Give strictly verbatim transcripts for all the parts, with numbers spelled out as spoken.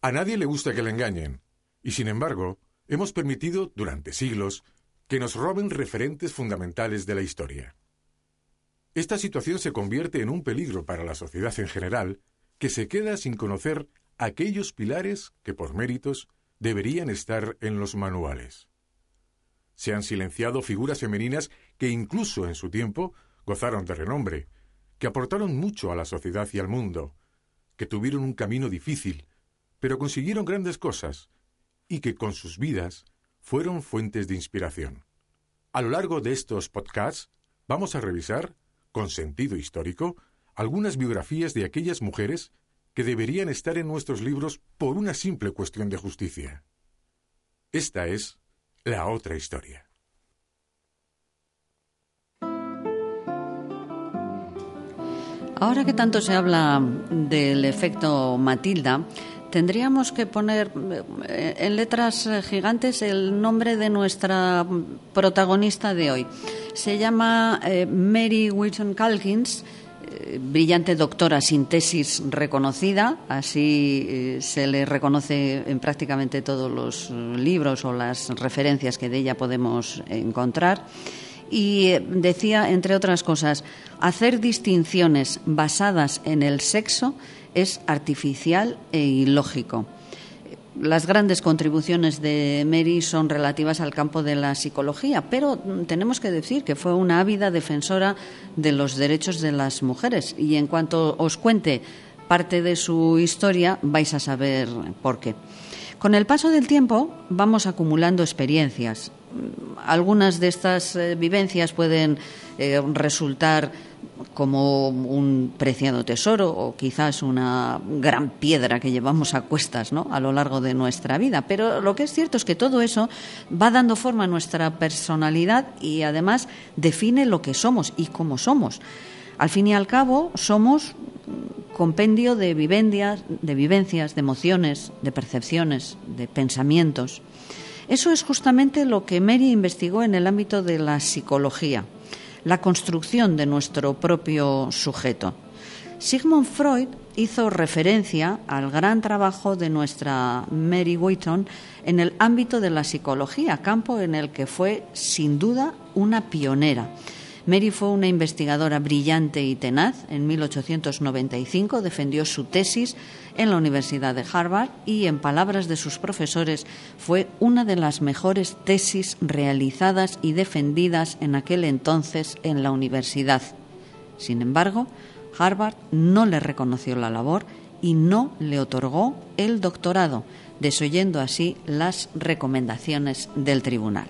A nadie le gusta que le engañen, y sin embargo, hemos permitido, durante siglos, que nos roben referentes fundamentales de la historia. Esta situación se convierte en un peligro para la sociedad en general, que se queda sin conocer aquellos pilares que, por méritos, deberían estar en los manuales. Se han silenciado figuras femeninas que incluso en su tiempo gozaron de renombre, que aportaron mucho a la sociedad y al mundo, que tuvieron un camino difícil, pero consiguieron grandes cosas, y que con sus vidas fueron fuentes de inspiración. A lo largo de estos podcasts vamos a revisar, con sentido histórico, algunas biografías de aquellas mujeres que deberían estar en nuestros libros por una simple cuestión de justicia. Esta es la otra historia. Ahora que tanto se habla del efecto Matilda, tendríamos que poner en letras gigantes el nombre de nuestra protagonista de hoy. Se llama eh, Mary Wheaton Calkins, eh, brillante doctora sin tesis reconocida, así eh, se le reconoce en prácticamente todos los libros o las referencias que de ella podemos encontrar. Y decía, entre otras cosas, hacer distinciones basadas en el sexo es artificial e ilógico. Las grandes contribuciones de Mary son relativas al campo de la psicología, pero tenemos que decir que fue una ávida defensora de los derechos de las mujeres. Y en cuanto os cuente parte de su historia, vais a saber por qué. Con el paso del tiempo vamos acumulando experiencias. Algunas de estas eh, vivencias pueden eh, resultar como un preciado tesoro o quizás una gran piedra que llevamos a cuestas, ¿no?, a lo largo de nuestra vida. Pero lo que es cierto es que todo eso va dando forma a nuestra personalidad y además define lo que somos y cómo somos. Al fin y al cabo, somos compendio de vivencias, de vivencias, de emociones, de percepciones, de pensamientos. Eso es justamente lo que Mary investigó en el ámbito de la psicología, la construcción de nuestro propio sujeto. Sigmund Freud hizo referencia al gran trabajo de nuestra Mary Wheaton en el ámbito de la psicología, campo en el que fue, sin duda, una pionera. Mary fue una investigadora brillante y tenaz. En mil ochocientos noventa y cinco defendió su tesis en la Universidad de Harvard y, en palabras de sus profesores, fue una de las mejores tesis realizadas y defendidas en aquel entonces en la universidad. Sin embargo, Harvard no le reconoció la labor y no le otorgó el doctorado, desoyendo así las recomendaciones del tribunal.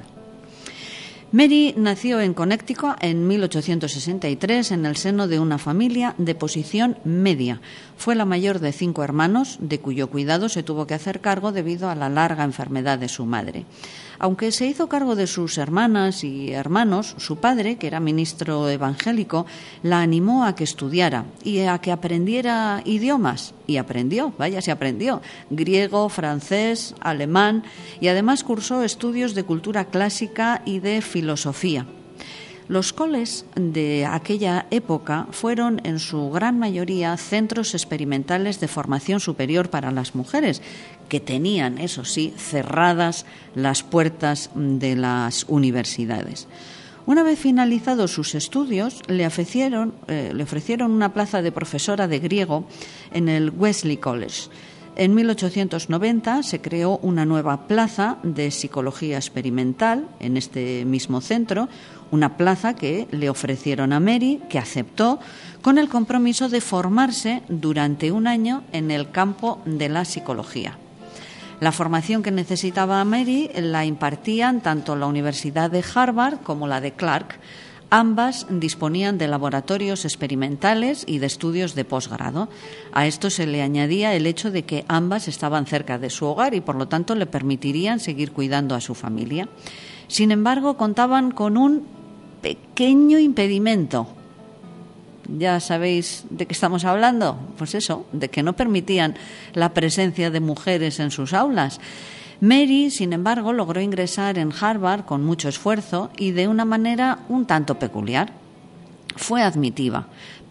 Mary nació en Connecticut en mil ochocientos sesenta y tres en el seno de una familia de posición media. Fue la mayor de cinco hermanos, de cuyo cuidado se tuvo que hacer cargo debido a la larga enfermedad de su madre. Aunque se hizo cargo de sus hermanas y hermanos, su padre, que era ministro evangélico, la animó a que estudiara y a que aprendiera idiomas. Y aprendió, vaya si aprendió, griego, francés, alemán, y además cursó estudios de cultura clásica y de filosofía. Los coles de aquella época fueron en su gran mayoría centros experimentales de formación superior para las mujeres, que tenían, eso sí, cerradas las puertas de las universidades. Una vez finalizados sus estudios, le ofrecieron, eh, le ofrecieron una plaza de profesora de griego en el Wesley College. En mil ochocientos noventa se creó una nueva plaza de psicología experimental en este mismo centro, una plaza que le ofrecieron a Mary, que aceptó, con el compromiso de formarse durante un año en el campo de la psicología. La formación que necesitaba Mary la impartían tanto la Universidad de Harvard como la de Clark. Ambas disponían de laboratorios experimentales y de estudios de posgrado. A esto se le añadía el hecho de que ambas estaban cerca de su hogar y, por lo tanto, le permitirían seguir cuidando a su familia. Sin embargo, contaban con un pequeño impedimento. ¿Ya sabéis de qué estamos hablando? Pues eso, de que no permitían la presencia de mujeres en sus aulas. Mary, sin embargo, logró ingresar en Harvard con mucho esfuerzo y de una manera un tanto peculiar. Fue admitiva,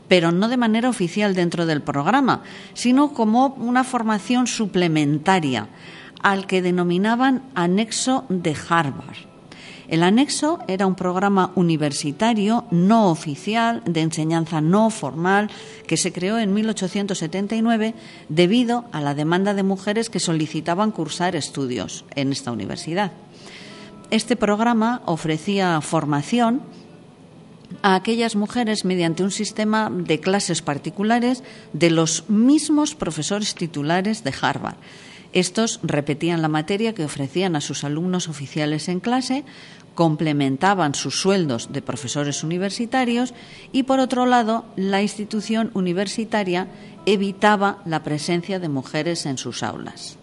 pero no de manera oficial dentro del programa, sino como una formación suplementaria, al que denominaban Anexo de Harvard. El anexo era un programa universitario no oficial de enseñanza no formal que se creó en mil ochocientos setenta y nueve debido a la demanda de mujeres que solicitaban cursar estudios en esta universidad. Este programa ofrecía formación a aquellas mujeres mediante un sistema de clases particulares de los mismos profesores titulares de Harvard. Estos repetían la materia que ofrecían a sus alumnos oficiales en clase, complementaban sus sueldos de profesores universitarios y, por otro lado, la institución universitaria evitaba la presencia de mujeres en sus aulas.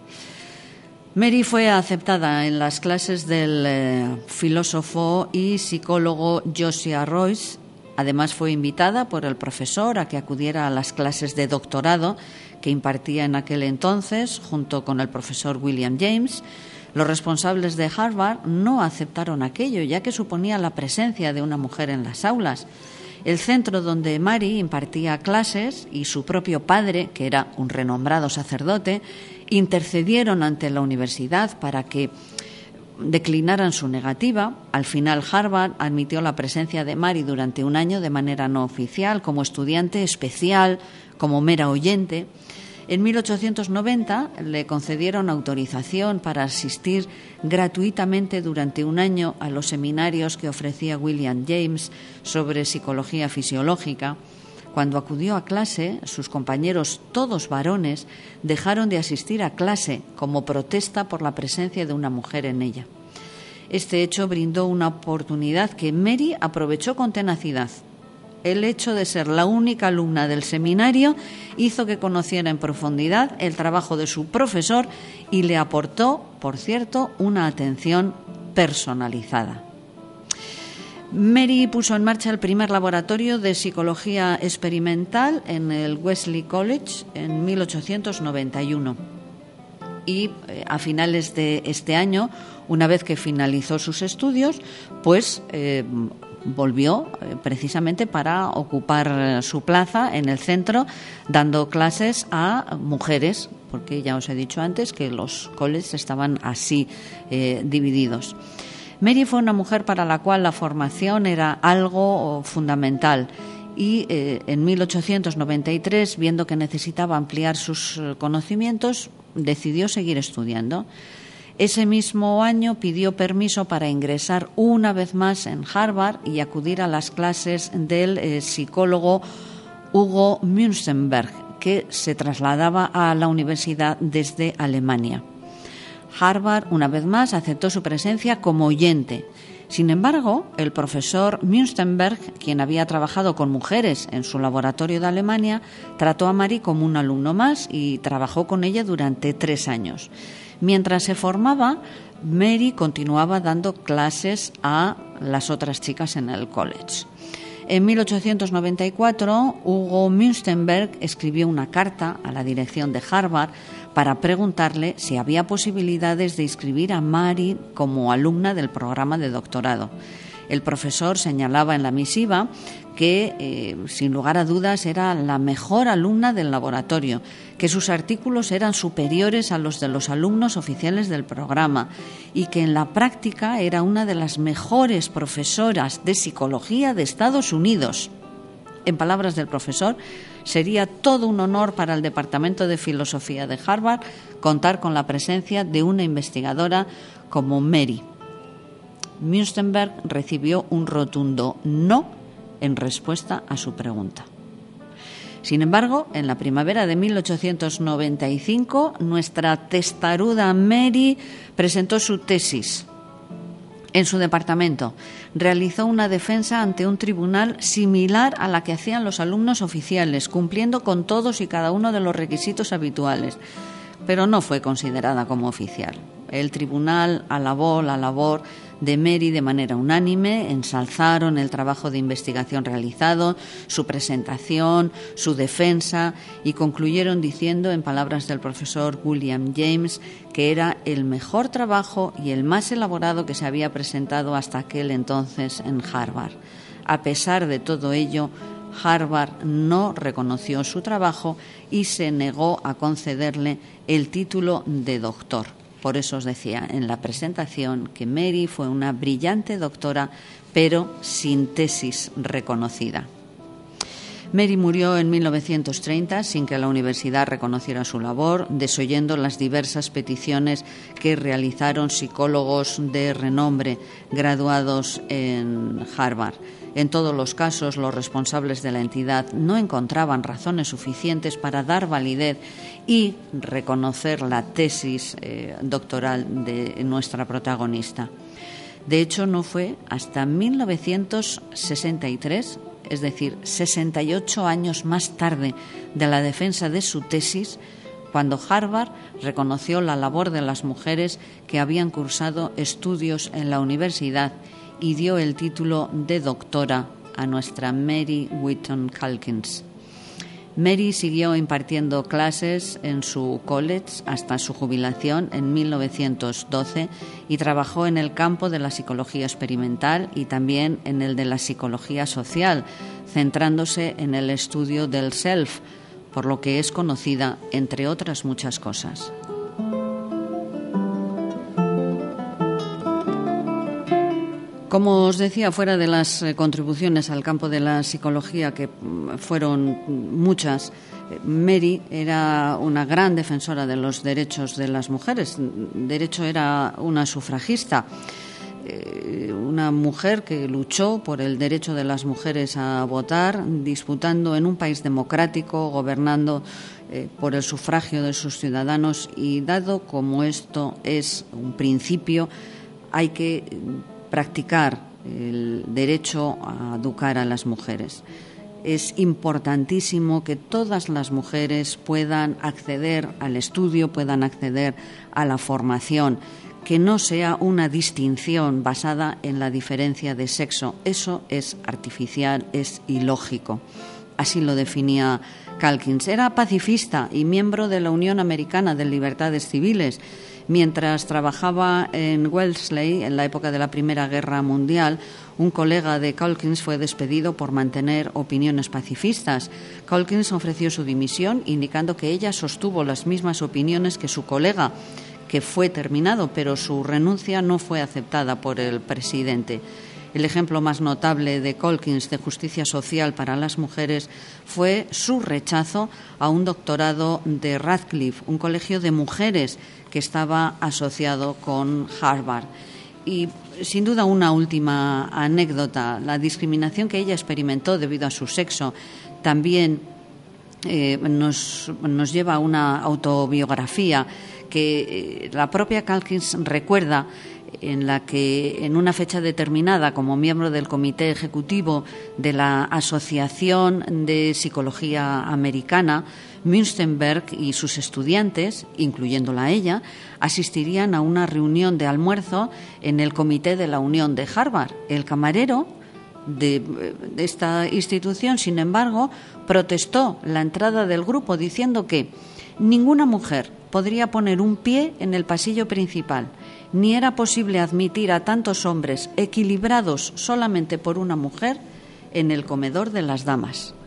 Mary fue aceptada en las clases del eh, filósofo y psicólogo Josiah Royce. Además, fue invitada por el profesor a que acudiera a las clases de doctorado que impartía en aquel entonces, junto con el profesor William James. Los responsables de Harvard no aceptaron aquello, ya que suponía la presencia de una mujer en las aulas. El centro donde Mary impartía clases y su propio padre, que era un renombrado sacerdote, intercedieron ante la universidad para que declinaran su negativa. Al final, Harvard admitió la presencia de Mary durante un año de manera no oficial, como estudiante especial, como mera oyente. En mil ochocientos noventa le concedieron autorización para asistir gratuitamente durante un año a los seminarios que ofrecía William James sobre psicología fisiológica. Cuando acudió a clase, sus compañeros, todos varones, dejaron de asistir a clase como protesta por la presencia de una mujer en ella. Este hecho brindó una oportunidad que Mary aprovechó con tenacidad. El hecho de ser la única alumna del seminario hizo que conociera en profundidad el trabajo de su profesor y le aportó, por cierto, una atención personalizada. Mary puso en marcha el primer laboratorio de psicología experimental en el Wesley College en mil ochocientos noventa y uno. Y eh, a finales de este año, una vez que finalizó sus estudios, pues eh, volvió eh, precisamente para ocupar eh, su plaza en el centro, dando clases a mujeres, porque ya os he dicho antes que los colleges estaban así eh, divididos. Mary fue una mujer para la cual la formación era algo fundamental y eh, en mil ochocientos noventa y tres, viendo que necesitaba ampliar sus conocimientos, decidió seguir estudiando. Ese mismo año pidió permiso para ingresar una vez más en Harvard y acudir a las clases del eh, psicólogo Hugo Münzenberg, que se trasladaba a la universidad desde Alemania. Harvard, una vez más, aceptó su presencia como oyente. Sin embargo, el profesor Münzenberg, quien había trabajado con mujeres en su laboratorio de Alemania, trató a Mary como un alumno más y trabajó con ella durante tres años. Mientras se formaba, Mary continuaba dando clases a las otras chicas en el college. En mil ochocientos noventa y cuatro, Hugo Münzenberg escribió una carta a la dirección de Harvard para preguntarle si había posibilidades de inscribir a Mary como alumna del programa de doctorado. El profesor señalaba en la misiva que, eh, sin lugar a dudas, era la mejor alumna del laboratorio, que sus artículos eran superiores a los de los alumnos oficiales del programa y que en la práctica era una de las mejores profesoras de psicología de Estados Unidos. En palabras del profesor, sería todo un honor para el Departamento de Filosofía de Harvard contar con la presencia de una investigadora como Mary. Münzenberg recibió un rotundo no en respuesta a su pregunta. Sin embargo, en la primavera de mil ochocientos noventa y cinco, nuestra testaruda Mary presentó su tesis. En su departamento realizó una defensa ante un tribunal similar a la que hacían los alumnos oficiales, cumpliendo con todos y cada uno de los requisitos habituales, pero no fue considerada como oficial. El tribunal alabó la labor de Mary de manera unánime, ensalzaron el trabajo de investigación realizado, su presentación, su defensa y concluyeron diciendo, en palabras del profesor William James, que era el mejor trabajo y el más elaborado que se había presentado hasta aquel entonces en Harvard. A pesar de todo ello, Harvard no reconoció su trabajo y se negó a concederle el título de doctor. Por eso os decía en la presentación que Mary fue una brillante doctora, pero sin tesis reconocida. Mary murió en mil novecientos treinta sin que la universidad reconociera su labor, desoyendo las diversas peticiones que realizaron psicólogos de renombre graduados en Harvard. En todos los casos, los responsables de la entidad no encontraban razones suficientes para dar validez y reconocer la tesis eh, doctoral de nuestra protagonista. De hecho, no fue hasta mil novecientos sesenta y tres, es decir, sesenta y ocho años más tarde de la defensa de su tesis, cuando Harvard reconoció la labor de las mujeres que habían cursado estudios en la universidad y dio el título de doctora a nuestra Mary Whitton Calkins. Mary siguió impartiendo clases en su college hasta su jubilación en mil novecientos doce y trabajó en el campo de la psicología experimental y también en el de la psicología social, centrándose en el estudio del self, por lo que es conocida, entre otras muchas cosas. Como os decía, fuera de las contribuciones al campo de la psicología, que fueron muchas, Mary era una gran defensora de los derechos de las mujeres. De hecho, era una sufragista, una mujer que luchó por el derecho de las mujeres a votar, disputando en un país democrático, gobernando eh, por el sufragio de sus ciudadanos. Y dado como esto es un principio, hay que practicar el derecho a educar a las mujeres. Es importantísimo que todas las mujeres puedan acceder al estudio, puedan acceder a la formación, que no sea una distinción basada en la diferencia de sexo. Eso es artificial, es ilógico. Así lo definía Calkins. Era pacifista y miembro de la Unión Americana de Libertades Civiles. Mientras trabajaba en Wellesley en la época de la Primera Guerra Mundial, un colega de Calkins fue despedido por mantener opiniones pacifistas. Calkins ofreció su dimisión, indicando que ella sostuvo las mismas opiniones que su colega, que fue terminado, pero su renuncia no fue aceptada por el presidente. El ejemplo más notable de Calkins de justicia social para las mujeres fue su rechazo a un doctorado de Radcliffe, un colegio de mujeres que estaba asociado con Harvard. Y sin duda una última anécdota, la discriminación que ella experimentó debido a su sexo también eh, nos, nos lleva a una autobiografía que eh, la propia Calkins recuerda, en la que en una fecha determinada, como miembro del comité ejecutivo de la Asociación de Psicología Americana, Münzenberg y sus estudiantes, incluyéndola a ella, asistirían a una reunión de almuerzo en el comité de la Unión de Harvard. El camarero de, de esta institución, sin embargo, protestó la entrada del grupo diciendo que ninguna mujer podría poner un pie en el pasillo principal, ni era posible admitir a tantos hombres equilibrados solamente por una mujer en el comedor de las damas.